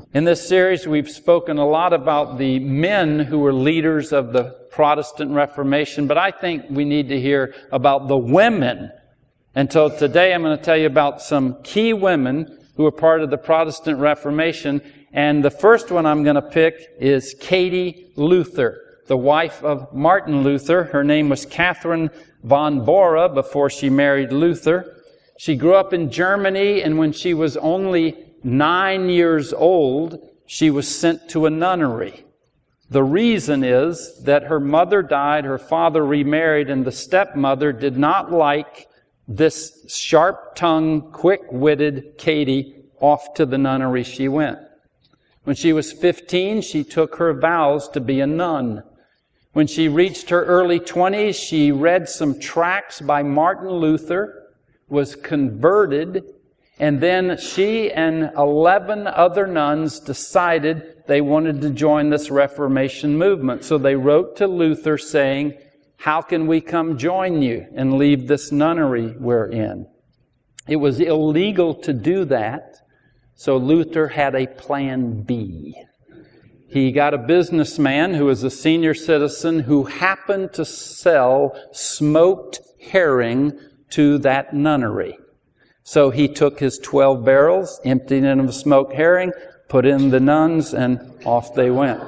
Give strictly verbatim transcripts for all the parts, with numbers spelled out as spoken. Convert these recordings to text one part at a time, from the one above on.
In this series, we've spoken a lot about the men who were leaders of the Protestant Reformation, but I think we need to hear about the women. And so today I'm going to tell you about some key women who were part of the Protestant Reformation. And the first one I'm going to pick is Katie Luther, the wife of Martin Luther. Her name was Catherine von Bora before she married Luther. She grew up in Germany, and when she was only nine years old, she was sent to a nunnery. The reason is that her mother died, her father remarried, and the stepmother did not like this sharp-tongued, quick-witted Katie. Off to the nunnery she went. When she was fifteen, she took her vows to be a nun. When she reached her early twenties, she read some tracts by Martin Luther, was converted, and then she and eleven other nuns decided they wanted to join this Reformation movement. So they wrote to Luther saying, "How can we come join you and leave this nunnery we're in?" It was illegal to do that, so Luther had a plan B. He got a businessman who was a senior citizen who happened to sell smoked herring to that nunnery. So he took his twelve barrels, emptied in of smoked herring, put in the nuns, and off they went.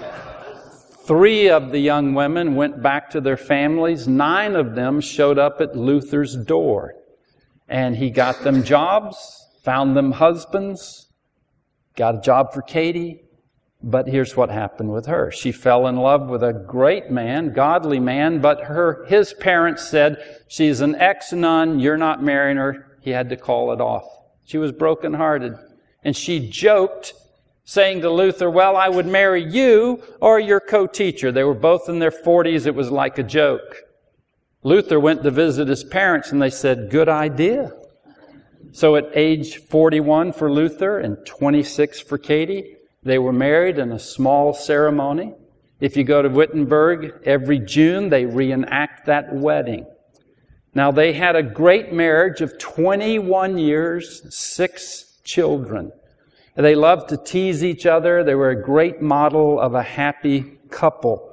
Three of the young women went back to their families. Nine of them showed up at Luther's door. And he got them jobs, found them husbands, got a job for Katie. But here's what happened with her. She fell in love with a great man, godly man, but her his parents said, "She's an ex-nun, you're not marrying her." He had to call it off. She was brokenhearted. And she joked, saying to Luther, "Well, I would marry you or your co-teacher." They were both in their forties. It was like a joke. Luther went to visit his parents, and they said, "Good idea." So at age forty-one for Luther and twenty-six for Katie, they were married in a small ceremony. If you go to Wittenberg, every June they reenact that wedding. Now, they had a great marriage of twenty-one years, six children. They loved to tease each other. They were a great model of a happy couple.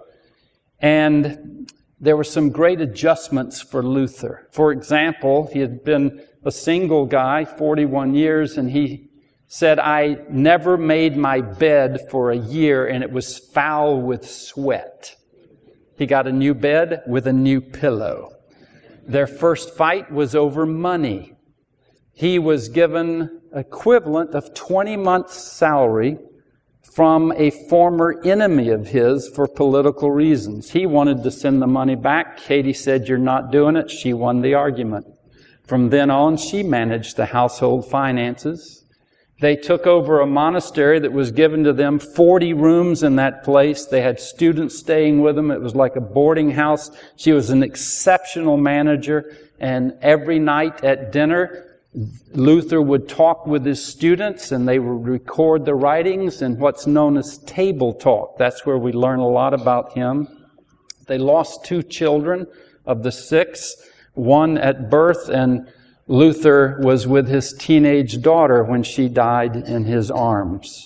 And there were some great adjustments for Luther. For example, he had been a single guy, forty-one years, and he said, "I never made my bed for a year, and it was foul with sweat." He got a new bed with a new pillow. Their first fight was over money. He was given equivalent of twenty months' salary from a former enemy of his for political reasons. He wanted to send the money back. Katie said, "You're not doing it." She won the argument. From then on, she managed the household finances. They took over a monastery that was given to them, forty rooms in that place. They had students staying with them. It was like a boarding house. She was an exceptional manager. And every night at dinner, Luther would talk with his students, and they would record the writings in what's known as table talk. That's where we learn a lot about him. They lost two children of the six, one at birth, and Luther was with his teenage daughter when she died in his arms.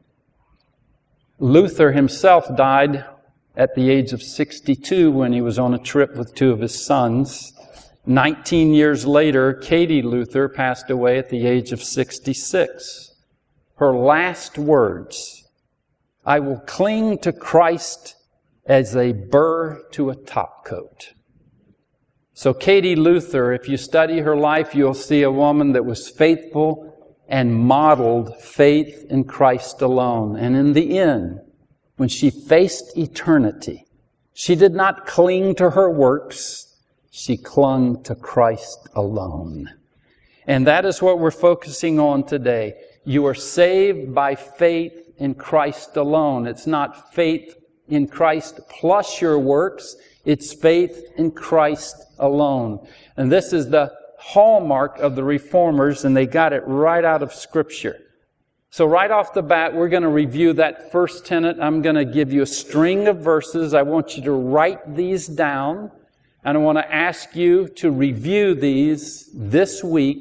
Luther himself died at the age of sixty-two when he was on a trip with two of his sons. Nineteen years later, Katie Luther passed away at the age of sixty-six. Her last words, "I will cling to Christ as a burr to a topcoat." So Katie Luther, if you study her life, you'll see a woman that was faithful and modeled faith in Christ alone. And in the end, when she faced eternity, she did not cling to her works. She clung to Christ alone. And that is what we're focusing on today. You are saved by faith in Christ alone. It's not faith in Christ plus your works. It's faith in Christ alone. And this is the hallmark of the Reformers, and they got it right out of Scripture. So right off the bat, we're going to review that first tenet. I'm going to give you a string of verses. I want you to write these down, and I want to ask you to review these this week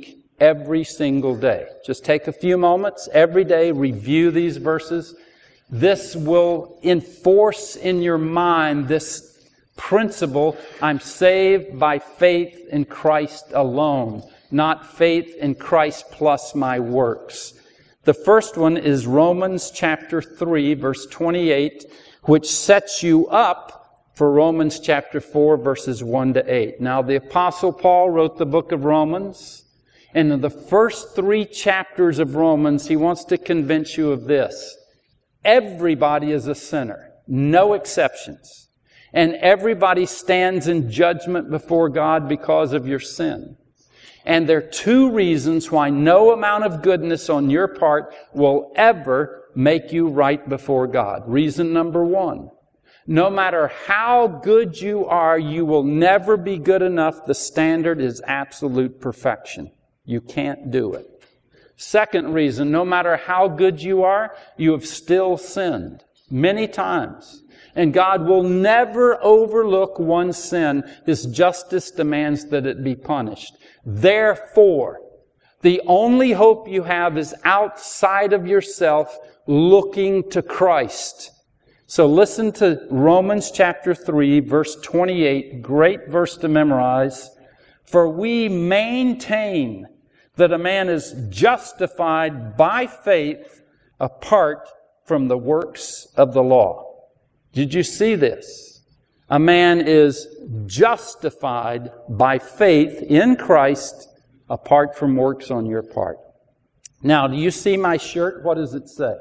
every single day. Just take a few moments every day, review these verses. This will enforce in your mind this principle: I'm saved by faith in Christ alone, not faith in Christ plus my works. The first one is Romans chapter three, verse twenty-eight, which sets you up for Romans chapter four, verses one to eight. Now, the Apostle Paul wrote the book of Romans, and in the first three chapters of Romans, he wants to convince you of this. Everybody is a sinner, no exceptions. And everybody stands in judgment before God because of your sin. And there are two reasons why no amount of goodness on your part will ever make you right before God. Reason number one: no matter how good you are, you will never be good enough. The standard is absolute perfection. You can't do it. Second reason: no matter how good you are, you have still sinned many times. And God will never overlook one sin. His justice demands that it be punished. Therefore, the only hope you have is outside of yourself, looking to Christ. So listen to Romans chapter three, verse twenty-eight. Great verse to memorize. For we maintain that a man is justified by faith apart from the works of the law. Did you see this? A man is justified by faith in Christ apart from works on your part. Now, do you see my shirt? What does it say?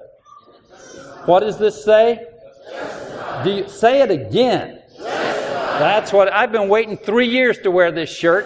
What does this say? Do you say it again? That's what I've been waiting three years to wear this shirt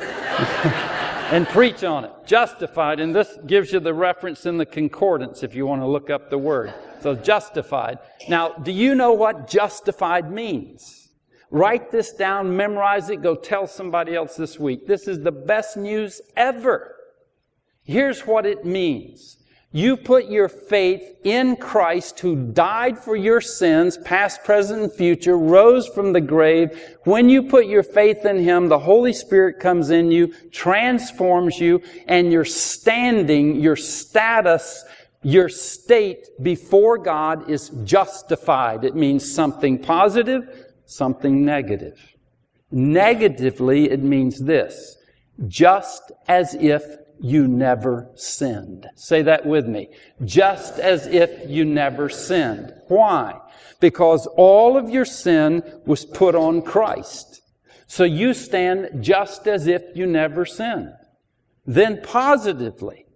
and preach on it. Justified, and this gives you the reference in the concordance if you want to look up the word. So justified. Now, do you know what justified means? Write this down, memorize it, go tell somebody else this week. This is the best news ever. Here's what it means. You put your faith in Christ, who died for your sins, past, present, and future, rose from the grave. When you put your faith in Him, the Holy Spirit comes in you, transforms you, and your standing, your status, your state before God is justified. It means something positive, something negative. Negatively, it means this: just as if you never sinned. Say that with me. Just as if you never sinned. Why? Because all of your sin was put on Christ. So you stand just as if you never sinned. Then positively,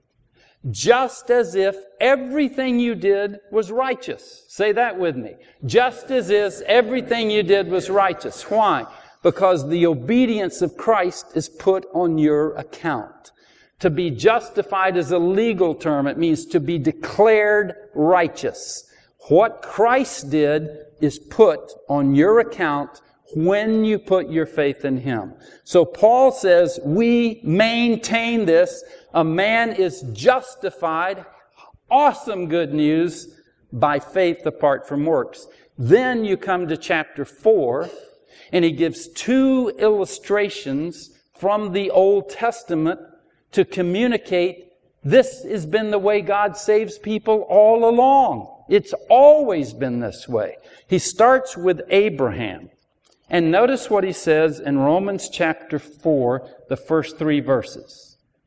just as if everything you did was righteous. Say that with me. Just as if everything you did was righteous. Why? Because the obedience of Christ is put on your account. To be justified is a legal term. It means to be declared righteous. What Christ did is put on your account when you put your faith in Him. So Paul says, we maintain this. A man is justified, awesome good news, by faith apart from works. Then you come to chapter four, and he gives two illustrations from the Old Testament to communicate this has been the way God saves people all along. It's always been this way. He starts with Abraham. And notice what he says in Romans chapter four, the first three verses.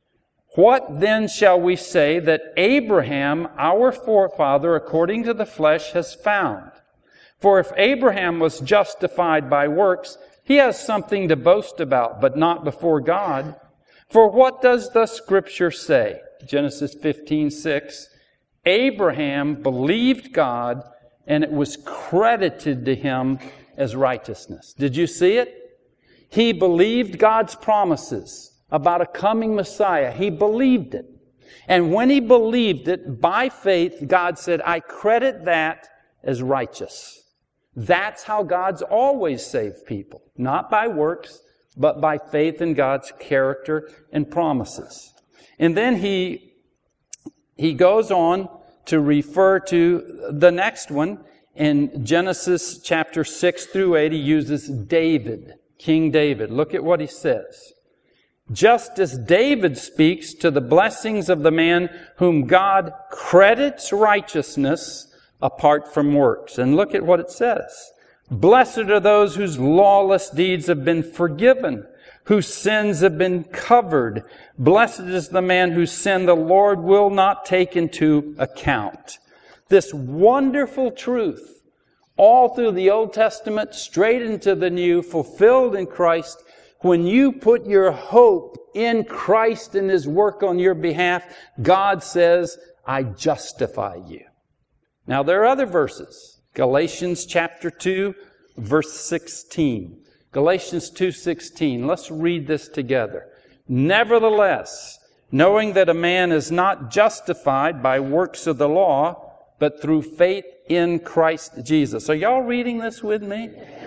What then shall we say that Abraham, our forefather, according to the flesh, has found? For if Abraham was justified by works, he has something to boast about, but not before God. For what does the Scripture say? Genesis fifteen six. Abraham believed God, and it was credited to him as righteousness. Did you see it? He believed God's promises about a coming Messiah. He believed it. And when he believed it, by faith, God said, I credit that as righteous. That's how God's always saved people. Not by works, but by faith in God's character and promises. And then he, he goes on to refer to the next one. In Genesis chapter six through eight, he uses David, King David. Look at what he says. just as David speaks to the blessings of the man whom God credits righteousness apart from works. And look at what it says. Blessed are those whose lawless deeds have been forgiven, whose sins have been covered. Blessed is the man whose sin the Lord will not take into account. This wonderful truth, all through the Old Testament, straight into the New, fulfilled in Christ. When you put your hope in Christ and His work on your behalf, God says, I justify you. Now there are other verses. Galatians chapter two, verse sixteen. Galatians two sixteen. Let's read this together. Nevertheless, knowing that a man is not justified by works of the law, but through faith in Christ Jesus. Are y'all reading this with me?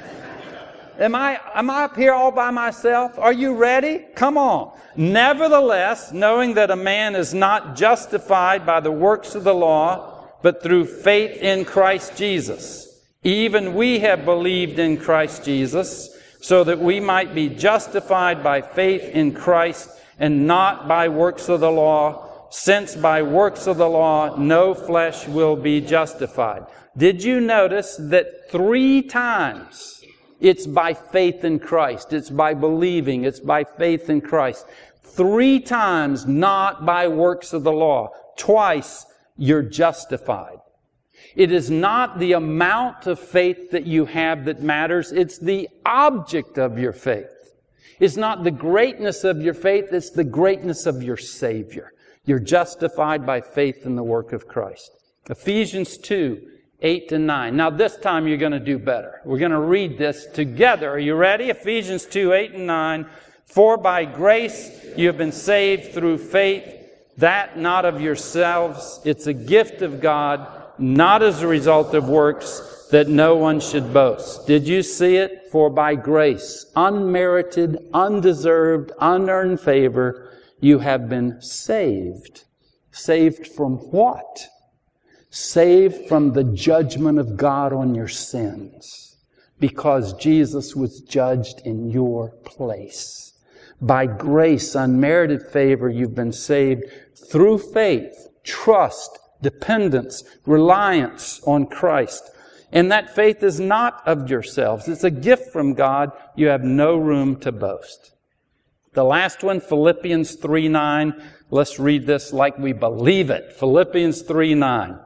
Am I, am I up here all by myself? Are you ready? Come on. Nevertheless, knowing that a man is not justified by the works of the law, but through faith in Christ Jesus. Even we have believed in Christ Jesus, so that we might be justified by faith in Christ and not by works of the law, since by works of the law no flesh will be justified. Did you notice that three times it's by faith in Christ, it's by believing, it's by faith in Christ. Three times not by works of the law. Twice you're justified. It is not the amount of faith that you have that matters. It's the object of your faith. It's not the greatness of your faith. It's the greatness of your Savior. You're justified by faith in the work of Christ. Ephesians two, eight to nine. Now this time you're going to do better. We're going to read this together. Are you ready? Ephesians two, eight and nine. For by grace you have been saved through faith, that not of yourselves. It's a gift of God, not as a result of works, that no one should boast. Did you see it? For by grace, unmerited, undeserved, unearned favor, you have been saved. Saved from what? Saved from the judgment of God on your sins, because Jesus was judged in your place. By grace, unmerited favor, you've been saved through faith, trust, dependence, reliance on Christ. And that faith is not of yourselves. It's a gift from God. You have no room to boast. The last one, Philippians three nine. Let's read this like we believe it. Philippians three nine.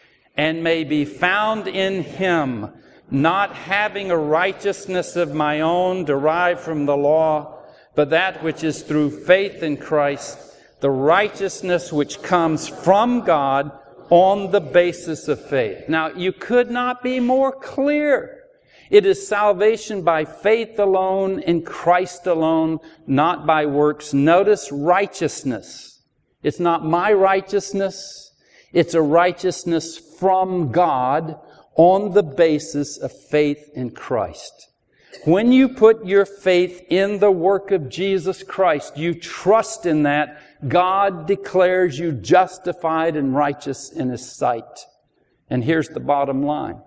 And may be found in Him, not having a righteousness of my own derived from the law, but that which is through faith in Christ, the righteousness which comes from God on the basis of faith. Now, you could not be more clear. It is salvation by faith alone, in Christ alone, not by works. Notice righteousness. It's not my righteousness. It's a righteousness from God on the basis of faith in Christ. When you put your faith in the work of Jesus Christ, you trust in that, God declares you justified and righteous in His sight. And here's the bottom line.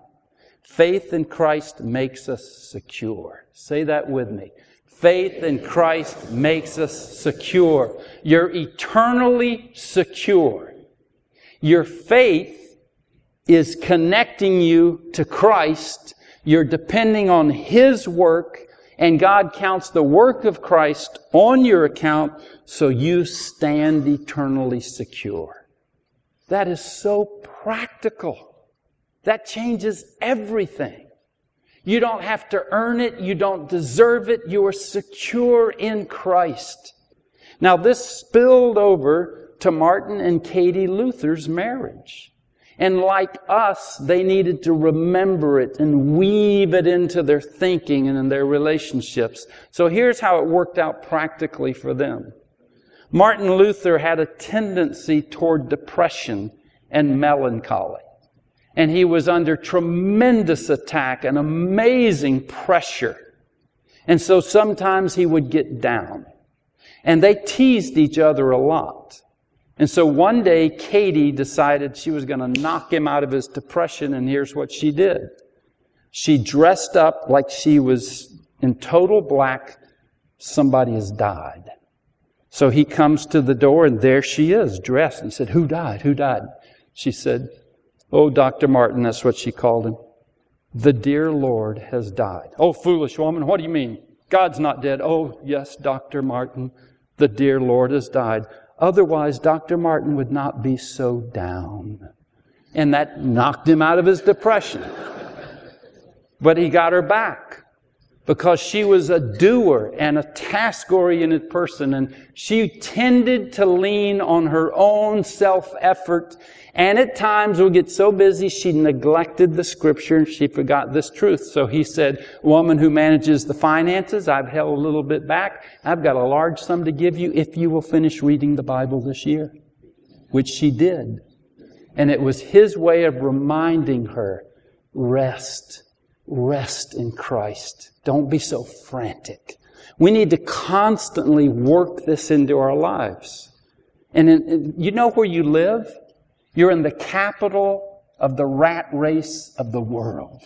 Faith in Christ makes us secure. Say that with me. Faith in Christ makes us secure. You're eternally secure. Your faith is connecting you to Christ. You're depending on His work, and God counts the work of Christ on your account, so you stand eternally secure. That is so practical. That changes everything. You don't have to earn it. You don't deserve it. You are secure in Christ. Now, this spilled over to Martin and Katie Luther's marriage. And like us, they needed to remember it and weave it into their thinking and in their relationships. So here's how it worked out practically for them. Martin Luther had a tendency toward depression and melancholy. And he was under tremendous attack and amazing pressure. And so sometimes he would get down. And they teased each other a lot. And so one day, Katie decided she was going to knock him out of his depression, and here's what she did. She dressed up like she was in total black. Somebody has died. So he comes to the door, and there she is, dressed. And he said, who died? Who died? She said, oh, Doctor Martin, that's what she called him. The dear Lord has died. Oh, foolish woman, what do you mean? God's not dead. Oh, yes, Doctor Martin, the dear Lord has died. Otherwise, Doctor Martin would not be so down. And that knocked him out of his depression. But he got her back because she was a doer and a task-oriented person, and she tended to lean on her own self-effort, and at times would get so busy she neglected the Scripture and she forgot this truth. So he said, woman who manages the finances, I've held a little bit back. I've got a large sum to give you if you will finish reading the Bible this year, which she did. And it was his way of reminding her, rest, rest in Christ. Don't be so frantic. We need to constantly work this into our lives. And in, in, you know where you live? You're in the capital of the rat race of the world.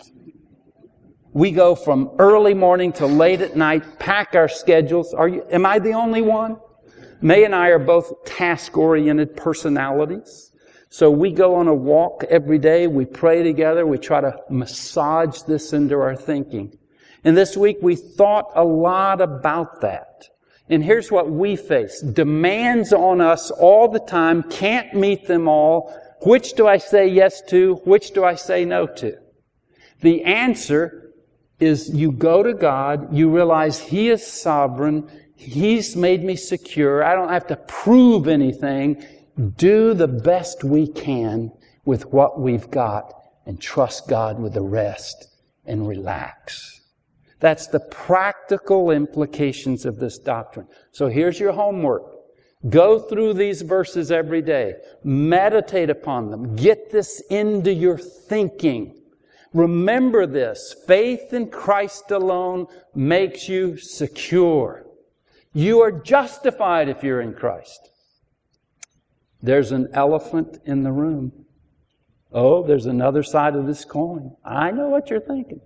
We go from early morning to late at night, pack our schedules. Are you, am I the only one? May and I are both task-oriented personalities. So we go on a walk every day. We pray together. We try to massage this into our thinking. And this week we thought a lot about that. And here's what we face. Demands on us all the time. Can't meet them all. Which do I say yes to? Which do I say no to? The answer is you go to God. You realize He is sovereign. He's made me secure. I don't have to prove anything. Do the best we can with what we've got and trust God with the rest and relax. That's the practical implications of this doctrine. So here's your homework. Go through these verses every day. Meditate upon them. Get this into your thinking. Remember this. Faith in Christ alone makes you secure. You are justified if you're in Christ. There's an elephant in the room. Oh, there's another side of this coin. I know what you're thinking.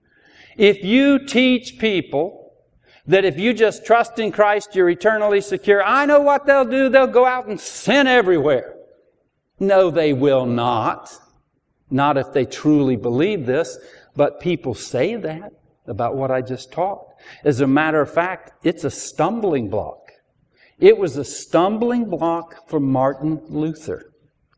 If you teach people that if you just trust in Christ, you're eternally secure, I know what they'll do. They'll go out and sin everywhere. No, they will not. Not if they truly believe this. But people say that about what I just taught. As a matter of fact, it's a stumbling block. It was a stumbling block for Martin Luther.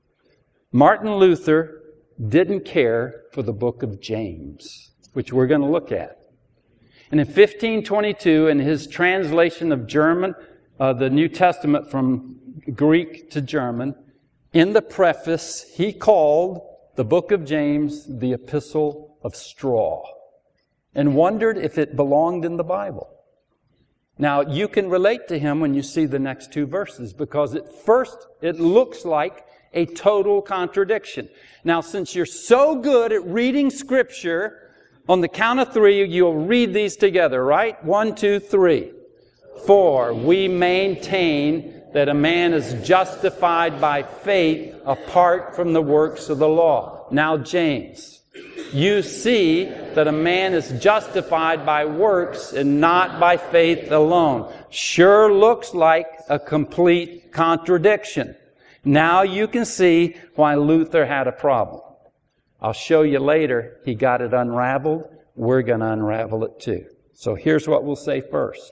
Martin Luther didn't care for the book of James, which we're going to look at. And in fifteen twenty-two, in his translation of German, uh, the New Testament from Greek to German, in the preface, he called the book of James the Epistle of Straw and wondered if it belonged in the Bible. Now, you can relate to him when you see the next two verses, because at first it looks like a total contradiction. Now, since you're so good at reading Scripture, on the count of three, you'll read these together, right? One, two, three. For we maintain that a man is justified by faith apart from the works of the law. Now, James, you see that a man is justified by works and not by faith alone. Sure looks like a complete contradiction. Now you can see why Luther had a problem. I'll show you later he got it unraveled. We're going to unravel it too. So here's what we'll say first.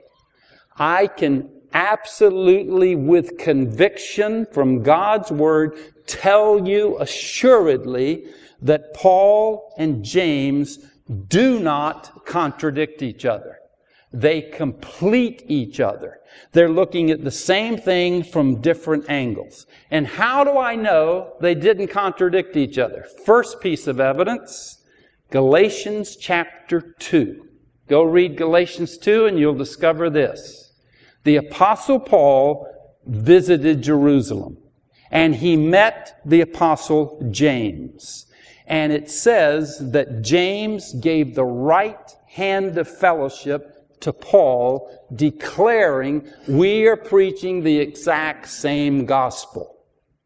I can absolutely, with conviction from God's Word, tell you assuredly that Paul and James do not contradict each other. They complete each other. They're looking at the same thing from different angles. And how do I know they didn't contradict each other? First piece of evidence, Galatians chapter two. Go read Galatians two and you'll discover this. The Apostle Paul visited Jerusalem and he met the Apostle James. And it says that James gave the right hand of fellowship to Paul, declaring we are preaching the exact same gospel.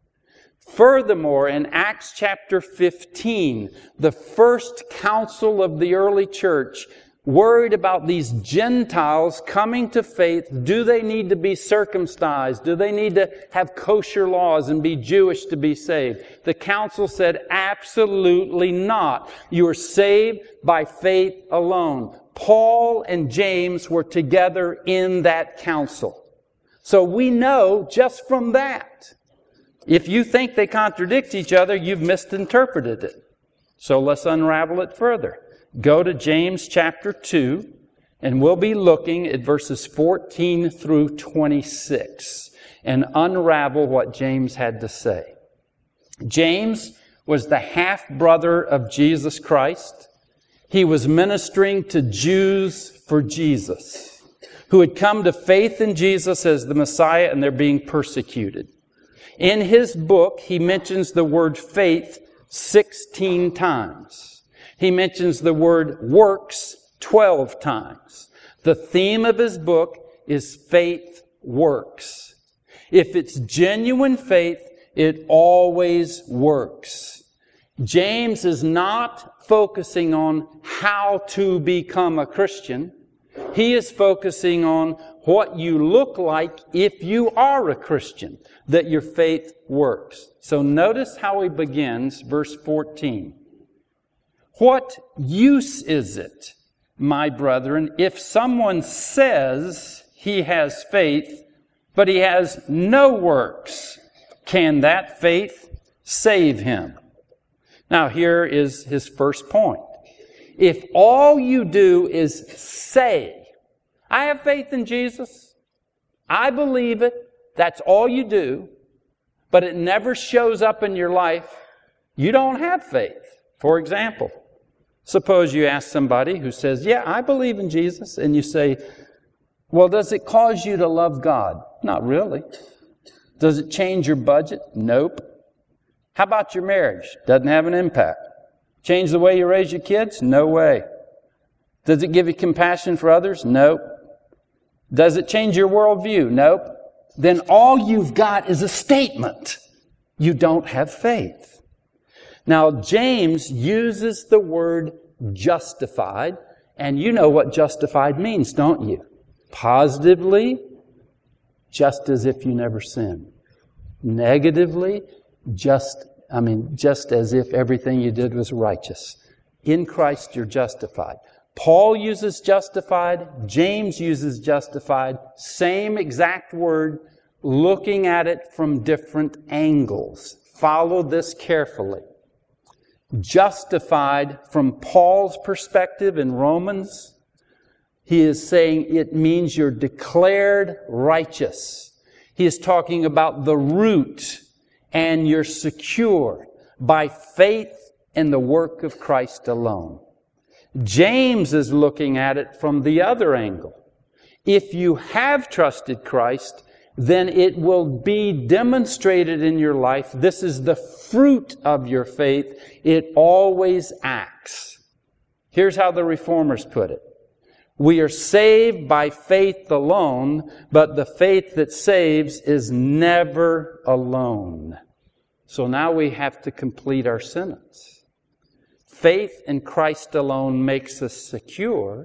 Furthermore, in Acts chapter fifteen, the first council of the early church, worried about these Gentiles coming to faith. Do they need to be circumcised? Do they need to have kosher laws and be Jewish to be saved? The council said, absolutely not. You are saved by faith alone. Paul and James were together in that council. So we know just from that. If you think they contradict each other, you've misinterpreted it. So let's unravel it further. Go to James chapter two, and we'll be looking at verses fourteen through twenty-six and unravel what James had to say. James was the half-brother of Jesus Christ. He was ministering to Jews for Jesus, who had come to faith in Jesus as the Messiah, and they're being persecuted. In his book, he mentions the word faith sixteen times. He mentions the word works twelve times. The theme of his book is faith works. If it's genuine faith, it always works. James is not focusing on how to become a Christian. He is focusing on what you look like if you are a Christian, that your faith works. So notice how he begins, verse fourteen. What use is it, my brethren, if someone says he has faith, but he has no works? Can that faith save him? Now here is his first point. If all you do is say, I have faith in Jesus, I believe it, that's all you do, but it never shows up in your life, you don't have faith. For example, suppose you ask somebody who says, yeah, I believe in Jesus, and you say, well, does it cause you to love God? Not really. Does it change your budget? Nope. How about your marriage? Doesn't have an impact. Change the way you raise your kids? No way. Does it give you compassion for others? Nope. Does it change your worldview? Nope. Then all you've got is a statement. You don't have faith. Now, James uses the word justified, and you know what justified means, don't you? Positively, just as if you never sinned. Negatively, just, I mean, just as if everything you did was righteous. In Christ, you're justified. Paul uses justified. James uses justified. Same exact word, looking at it from different angles. Follow this carefully. Justified from Paul's perspective in Romans, he is saying it means you're declared righteous. He is talking about the root, and you're secure by faith in the work of Christ alone. James is looking at it from the other angle. If you have trusted Christ, then it will be demonstrated in your life. This is the fruit of your faith. It always acts. Here's how the Reformers put it. We are saved by faith alone, but the faith that saves is never alone. So now we have to complete our sentence. Faith in Christ alone makes us secure,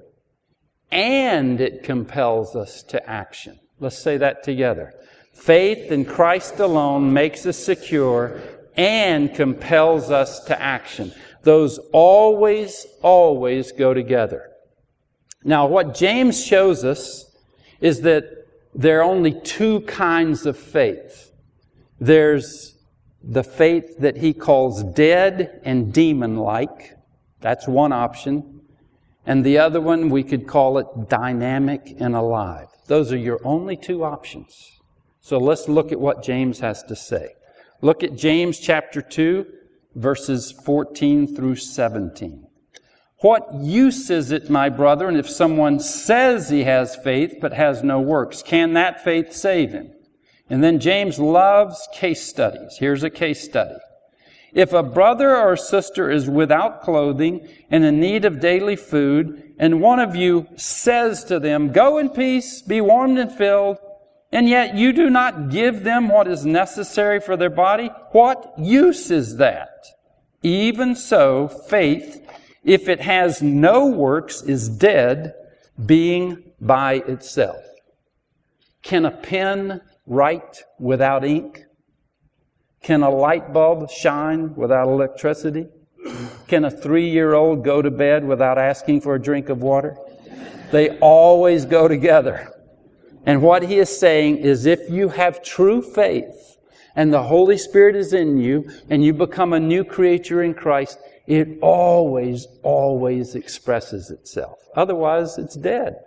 and it compels us to action. Let's say that together. Faith in Christ alone makes us secure and compels us to action. Those always, always go together. Now, what James shows us is that there are only two kinds of faith. There's the faith that he calls dead and demon-like. That's one option. And the other one, we could call it dynamic and alive. Those are your only two options. So let's look at what James has to say. Look at James chapter two, verses fourteen through seventeen. What use is it, my brethren, if someone says he has faith but has no works? Can that faith save him? And then James loves case studies. Here's a case study. If a brother or sister is without clothing and in need of daily food, and one of you says to them, "Go in peace, be warmed and filled," and yet you do not give them what is necessary for their body, what use is that? Even so, faith, if it has no works, is dead, being by itself. Can a pen write without ink? Can a light bulb shine without electricity? Can a three-year-old go to bed without asking for a drink of water? They always go together. And what he is saying is, if you have true faith and the Holy Spirit is in you and you become a new creature in Christ, it always, always expresses itself. Otherwise, it's dead.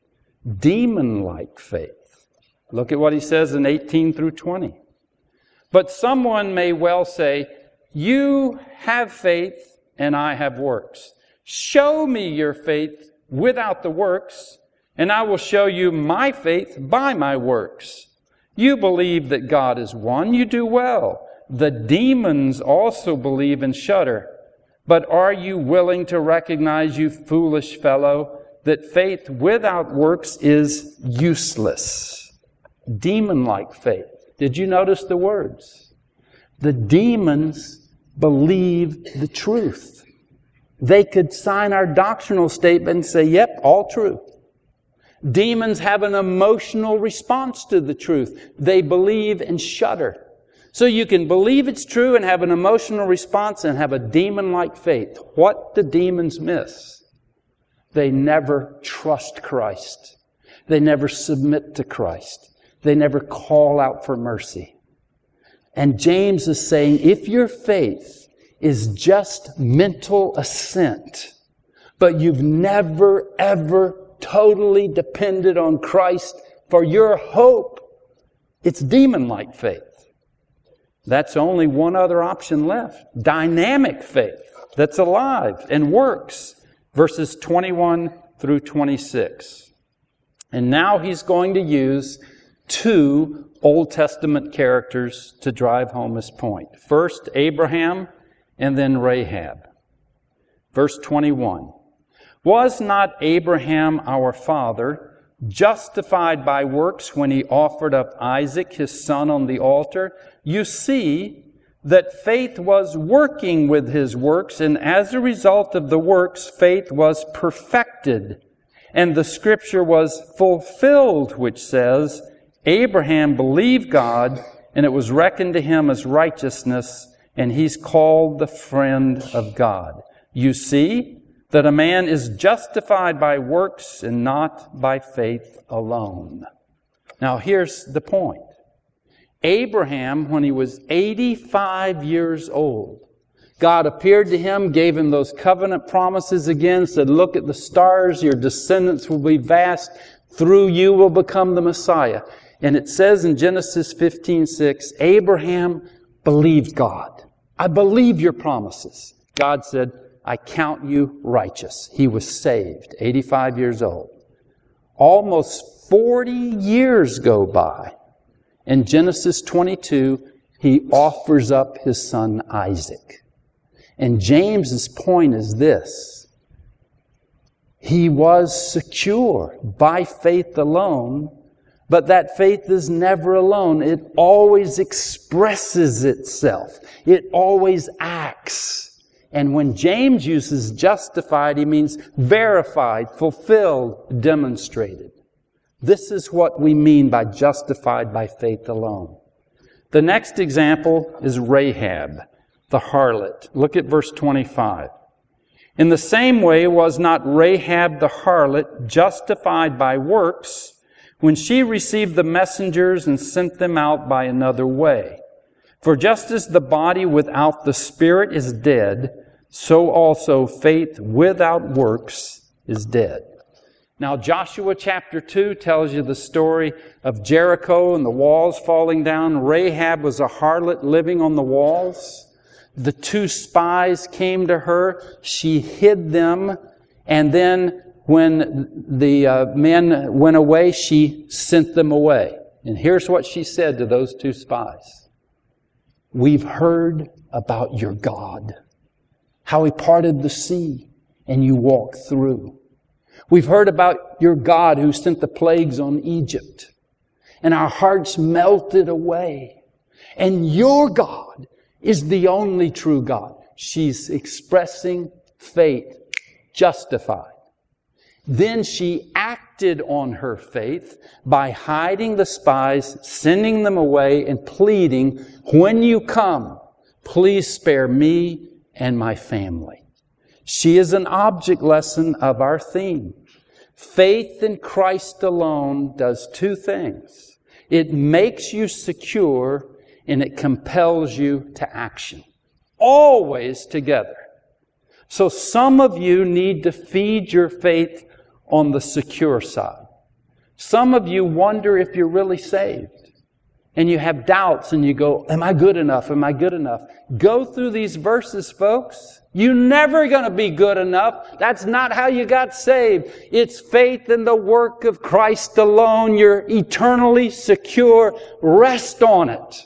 Demon-like faith. Look at what he says in eighteen through twenty. But someone may well say, you have faith and I have works. Show me your faith without the works, and I will show you my faith by my works. You believe that God is one. You do well. The demons also believe and shudder. But are you willing to recognize, you foolish fellow, that faith without works is useless? Demon-like faith. Did you notice the words? The demons believe the truth. They could sign our doctrinal statement and say, yep, all true. Demons have an emotional response to the truth. They believe and shudder. So you can believe it's true and have an emotional response and have a demon-like faith. What do demons miss? They never trust Christ. They never submit to Christ. They never call out for mercy. And James is saying, if your faith is just mental assent, but you've never, ever totally depended on Christ for your hope, it's demon-like faith. That's only one other option left. Dynamic faith that's alive and works. Verses twenty-one through twenty-six. And now he's going to use two Old Testament characters to drive home his point. First, Abraham, and then Rahab. Verse twenty-one. Was not Abraham our father justified by works when he offered up Isaac, his son, on the altar? You see that faith was working with his works, and as a result of the works, faith was perfected. And the scripture was fulfilled, which says, Abraham believed God, and it was reckoned to him as righteousness, and he's called the friend of God. You see that a man is justified by works and not by faith alone. Now here's the point. Abraham, when he was eighty-five years old, God appeared to him, gave him those covenant promises again, said, look at the stars, your descendants will be vast, through you will become the Messiah. And it says in Genesis fifteen six, Abraham believed God. I believe your promises. God said, I count you righteous. He was saved, eighty-five years old. Almost forty years go by. In Genesis twenty-two, he offers up his son Isaac. And James's point is this. He was secure by faith alone, but that faith is never alone. It always expresses itself. It always acts. And when James uses justified, he means verified, fulfilled, demonstrated. This is what we mean by justified by faith alone. The next example is Rahab, the harlot. Look at verse twenty-five. In the same way was not Rahab the harlot justified by works when she received the messengers and sent them out by another way? For just as the body without the spirit is dead, so also faith without works is dead. Now, Joshua chapter two tells you the story of Jericho and the walls falling down. Rahab was a harlot living on the walls. The two spies came to her. She hid them. And then when the uh, men went away, she sent them away. And here's what she said to those two spies. We've heard about your God, how He parted the sea and you walked through. We've heard about your God who sent the plagues on Egypt, and our hearts melted away. And your God is the only true God. She's expressing faith justified. Then she acted on her faith by hiding the spies, sending them away, and pleading, when you come, please spare me and my family. She is an object lesson of our theme. Faith in Christ alone does two things. It makes you secure and it compels you to action. Always together. So some of you need to feed your faith on the secure side. Some of you wonder if you're really saved. And you have doubts and you go, am I good enough? Am I good enough? Go through these verses, folks. You're never going to be good enough. That's not how you got saved. It's faith in the work of Christ alone. You're eternally secure. Rest on it.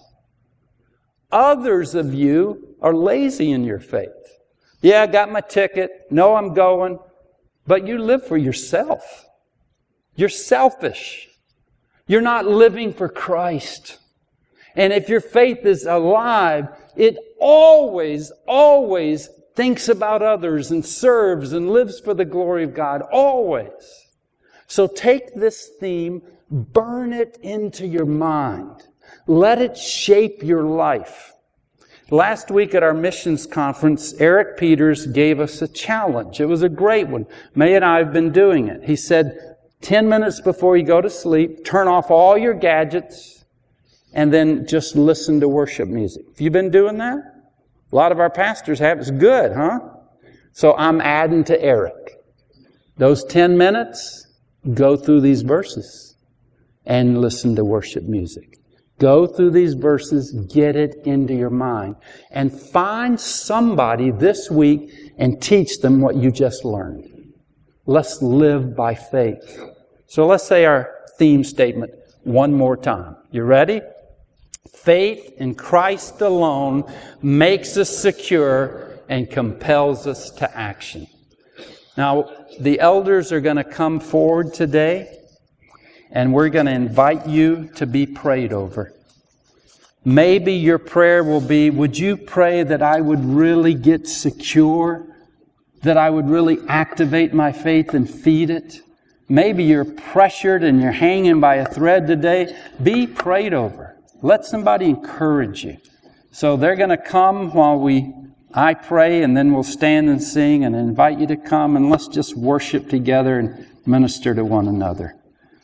Others of you are lazy in your faith. Yeah, I got my ticket. No, I'm going. But you live for yourself. You're selfish. You're not living for Christ. And if your faith is alive, it always, always thinks about others and serves and lives for the glory of God. Always. So take this theme, burn it into your mind. Let it shape your life. Last week at our missions conference, Eric Peters gave us a challenge. It was a great one. May and I have been doing it. He said, ten minutes before you go to sleep, turn off all your gadgets and then just listen to worship music. Have you been doing that? A lot of our pastors have. It's good, huh? So I'm adding to Eric. Those ten minutes, go through these verses and listen to worship music. Go through these verses, get it into your mind, and find somebody this week and teach them what you just learned. Let's live by faith. So let's say our theme statement one more time. You ready? Faith in Christ alone makes us secure and compels us to action. Now, the elders are going to come forward today, and we're going to invite you to be prayed over. Maybe your prayer will be, would you pray that I would really get secure? That I would really activate my faith and feed it? Maybe you're pressured and you're hanging by a thread today. Be prayed over. Let somebody encourage you. So they're going to come while we, I pray, and then we'll stand and sing and invite you to come, and let's just worship together and minister to one another.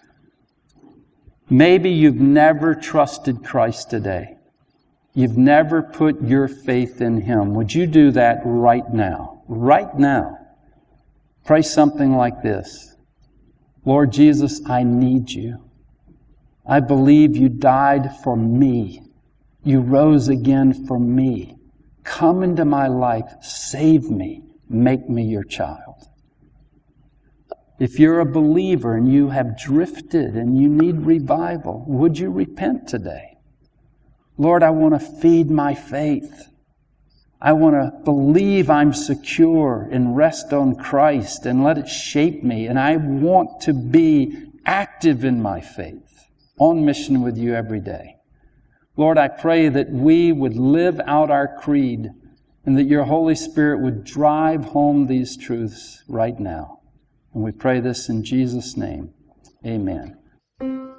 Maybe you've never trusted Christ today. You've never put your faith in Him. Would you do that right now? Right now. Pray something like this. Lord Jesus, I need you. I believe you died for me. You rose again for me. Come into my life. Save me. Make me your child. If you're a believer and you have drifted and you need revival, would you repent today? Lord, I want to feed my faith. I want to believe I'm secure and rest on Christ and let it shape me. And I want to be active in my faith, on mission with you every day. Lord, I pray that we would live out our creed and that your Holy Spirit would drive home these truths right now. And we pray this in Jesus' name. Amen.